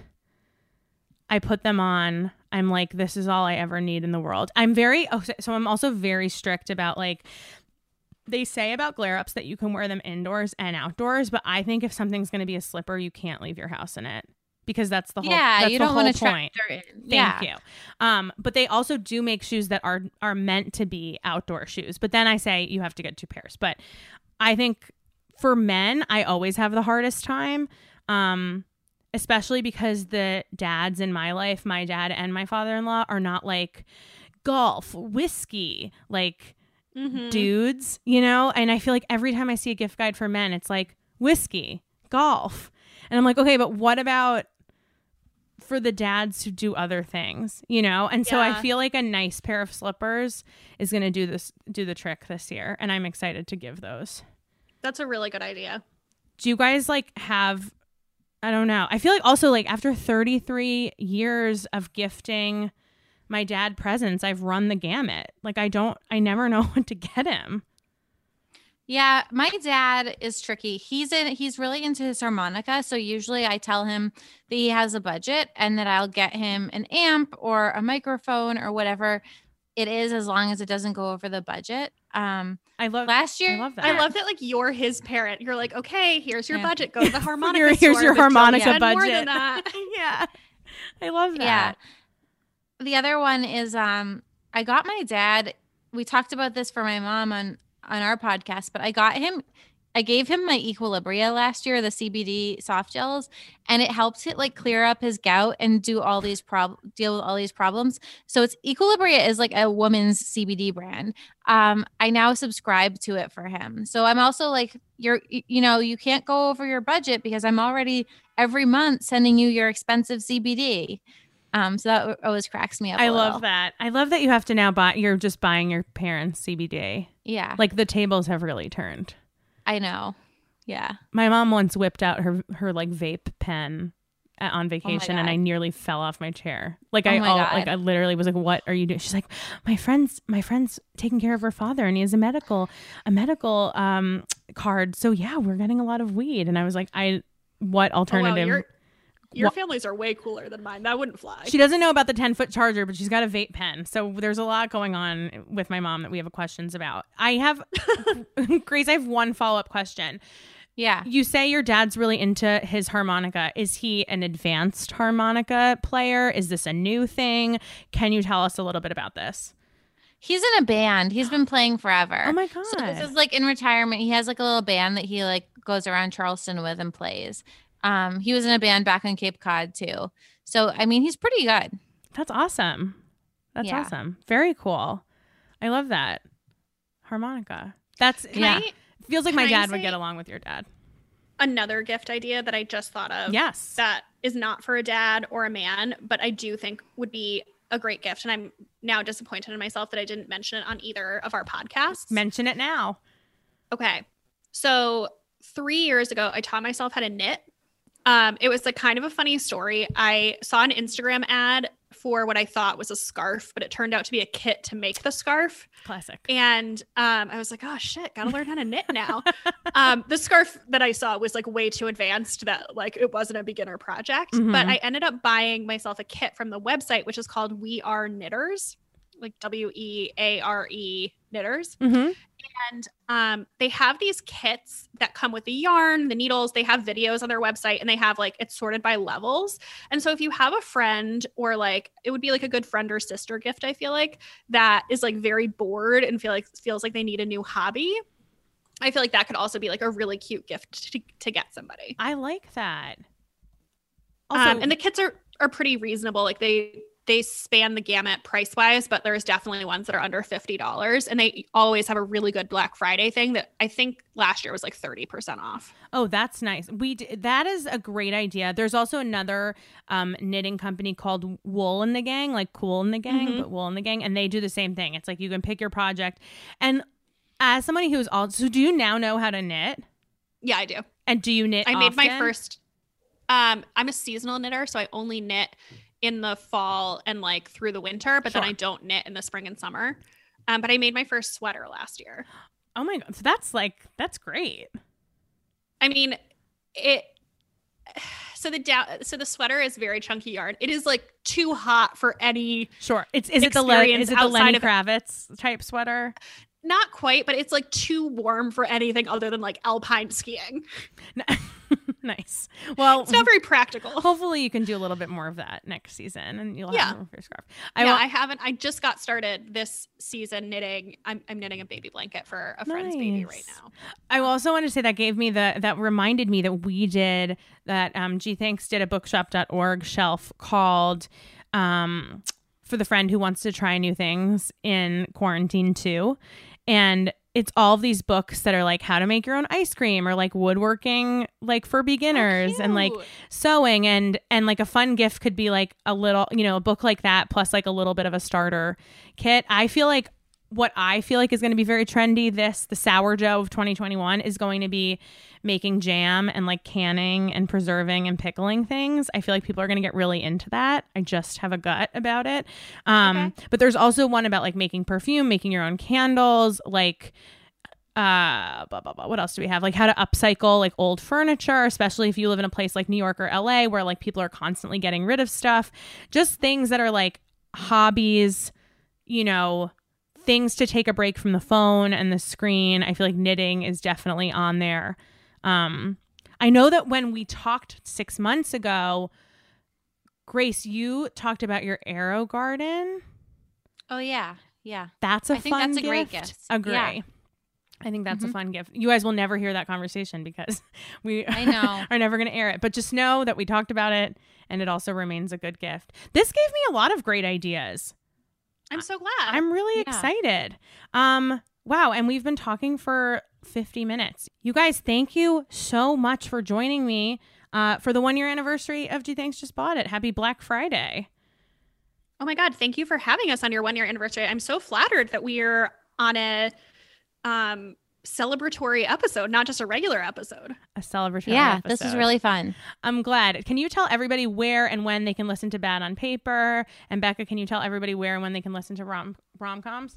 I put them on, I'm like, this is all I ever need in the world. I'm very, oh, so- so I'm also very strict about like, they say about glare ups that you can wear them indoors and outdoors, but I think if something's going to be a slipper, you can't leave your house in it because that's the whole, yeah, that's you the don't want whole to point. tractor in. Thank yeah. you. Um, but they also do make shoes that are are meant to be outdoor shoes. But then I say you have to get two pairs. But I think for men, I always have the hardest time, um, especially because the dads in my life, my dad and my father-in-law, are not like golf, whiskey, like Mhm. dudes, you know? And I feel like every time I see a gift guide for men, it's like whiskey, golf. And I'm like, okay, but what about for the dads who do other things, you know? And so I Yeah. feel like a nice pair of slippers is going to do this, do the trick this year. And I'm excited to give those. That's a really good idea. Do you guys like have I don't know. I feel like also like after thirty-three years of gifting my dad presents, I've run the gamut. Like I don't, I never know what to get him. Yeah, my dad is tricky. He's in he's really into his harmonica, so usually I tell him that he has a budget and that I'll get him an amp or a microphone or whatever it is, as long as it doesn't go over the budget. Um I love last year I love that. I love that like you're his parent. You're like, okay, here's your Yeah. budget. Go to the harmonica Here- store. here's your but don't harmonica spend More budget. than that. Yeah. I love Yeah. that. The other one is um I got my dad, we talked about this for my mom on on our podcast, but I got him I gave him my Equilibria last year, the C B D soft gels, and it helps it like clear up his gout and do all these prob deal with all these problems. So it's Equilibria is like a woman's C B D brand. Um, I now subscribe to it for him. So I'm also like, you're, you know, you can't go over your budget because I'm already every month sending you your expensive C B D. Um, so that always cracks me up. I a love little. that. I love that you have to now buy, you're just buying your parents' C B D. Yeah, Like the tables have really turned. I know. Yeah. My mom once whipped out her, her like vape pen uh, on vacation and God. I nearly fell off my chair. Like Oh I my all, God. like I literally was like, what are you doing? She's like, my friend's, my friend's taking care of her father and he has a medical, a medical um card. So yeah, we're getting a lot of weed. And I was like, I, what Oh, wow, alternative? your your Wha- families are way cooler than mine. That wouldn't fly. She doesn't know about the ten foot charger, but she's got a vape pen. So there's a lot going on with my mom that we have questions about. I have, Grace, I have one follow up question. Yeah. You say your dad's really into his harmonica. Is he an advanced harmonica player? Is this a new thing? Can you tell us a little bit about this? He's in a band. He's been playing forever. Oh my So God. this is like in retirement. He has like a little band that he like goes around Charleston with and plays. Um, he was in a band back on Cape Cod too. So I mean, he's pretty good. That's awesome. That's Yeah. awesome. Very cool. I love that. Harmonica. That's Can Yeah. I- feels like my can I dad would say- get along with your dad. another gift idea that I just thought of. Yes. That is not for a dad or a man, but I do think would be a great gift. And I'm now disappointed in myself that I didn't mention it on either of our podcasts. Mention it now. Okay. So three years ago, I taught myself how to knit. Um, it was like kind of a funny story. I saw an Instagram ad for what I thought was a scarf, but it turned out to be a kit to make the scarf. Classic. And um, I was like, oh shit, gotta learn how to knit now. um, the scarf that I saw was like way too advanced that like it wasn't a beginner project. Mhm. But I ended up buying myself a kit from the website, which is called We Are Knitters, like W E A R E Knitters. Mm-hmm. And um, they have these kits that come with the yarn, the needles. They have videos on their website and they have like it's sorted by levels. And so if you have a friend or like it would be like a good friend or sister gift, I feel like that is like very bored and feel like feels like they need a new hobby. I feel like that could also be like a really cute gift to, to get somebody. I like that. Also, um, and the kits are are pretty reasonable. Like they they span the gamut price wise, but there's definitely ones that are under fifty dollars. And they always have a really good Black Friday thing that I think last year was like thirty percent off. oh, that's nice. We d- that is a great idea. There's also another um, knitting company called Wool and the Gang, like Cool and the Gang, Mhm. but Wool and the Gang, and they do the same thing. It's like you can pick your project. And as somebody who's also, so do you now know how to knit? Yeah, I do. And do you knit? I made my often? first. Um, I'm a seasonal knitter, so I only knit in the fall and like through the winter, but then Sure. I don't knit in the spring and summer. Um, but I made my first sweater last year. Oh my god! So that's like that's great. I mean, it. So the down, so the sweater is very chunky yarn. It is like too hot for any. Sure. It's is it the Le- Experience is it the outside Lenny of- Kravitz type sweater? Not quite, but it's like too warm for anything other than like alpine skiing. Nice. Well, It's not very practical. hopefully you can do a little bit more of that next season, and you'll have Yeah. more for your scarf. I yeah, want- I haven't. I just got started this season knitting. I'm, I'm knitting a baby blanket for a friend's baby right Nice. now. I also want to say that gave me the that reminded me that we did that um G Thanks did a bookshop dot org shelf called um for the friend who wants to try new things in quarantine too. And it's all of these books that are like how to make your own ice cream or like woodworking like for beginners and like cute. sewing and and like a fun gift could be like a little, you know, a book like that plus like a little bit of a starter kit. I feel like what I feel like is going to be very trendy, this, the sourdough of twenty twenty-one, is going to be making jam and like canning and preserving and pickling things. I feel like people are going to get really into that. I just have a gut about it. Um, okay. But there's also one about like making perfume, making your own candles, like uh blah, blah, blah. What else do we have? Like how to upcycle like old furniture, especially if you live in a place like New York or L A where like people are constantly getting rid of stuff. Just things that are like hobbies, you know, things to take a break from the phone and the screen. I feel like knitting is definitely on there. Um, I know that when we talked six months ago, Grace, you talked about your Aero garden. Oh, yeah. Yeah. That's a I think fun that's a gift. great gift. Agree. Yeah. I think that's mm-hmm. a fun gift. You guys will never hear that conversation because we I know. are never going to air it. But just know that we talked about it and it also remains a good gift. This gave me a lot of great ideas. I'm so glad. I'm really yeah. excited. Um, wow. And we've been talking for fifty minutes. You guys, thank you so much for joining me uh, for the one year anniversary of Gee Thanks Just Bought It. Happy Black Friday. Oh my God. Thank you for having us on your one year anniversary. I'm so flattered that we're on a um, celebratory episode, not just a regular episode. A celebratory yeah, episode. This is really fun. I'm glad. Can you tell everybody where and when they can listen to Bad on Paper? And Becca, can you tell everybody where and when they can listen to rom rom-coms?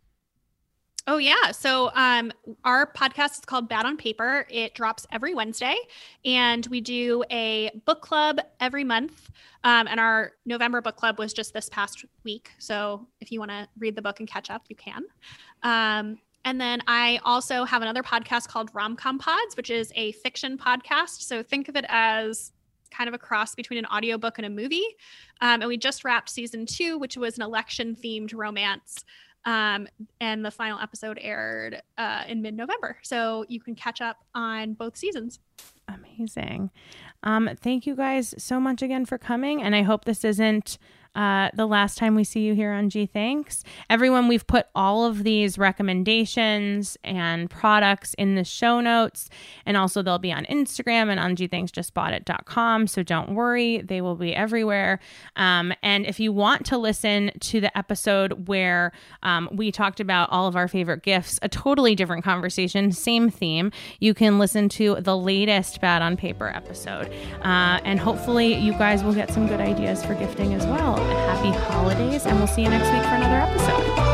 Oh, yeah. So um, our podcast is called Bad on Paper. It drops every Wednesday, and we do a book club every month. Um, and our November book club was just this past week. So if you want to read the book and catch up, you can. Um, and then I also have another podcast called Rom-Com Pods, which is a fiction podcast. So think of it as kind of a cross between an audiobook and a movie. Um, and we just wrapped season two, which was an election-themed romance. Um, and the final episode aired uh, in mid-November. So you can catch up on both seasons. Amazing. Um, thank you guys so much again for coming. And I hope this isn't uh, the last time we see you here on Gee Thanks. Everyone, we've put all of these recommendations and products in the show notes. And also they'll be on Instagram and on gee thanks just bought it dot com. So don't worry, they will be everywhere. Um, and if you want to listen to the episode where um, we talked about all of our favorite gifts, a totally different conversation, same theme, you can listen to the latest Bad on Paper episode. Uh, and hopefully you guys will get some good ideas for gifting as well. Happy holidays, and we'll see you next week for another episode.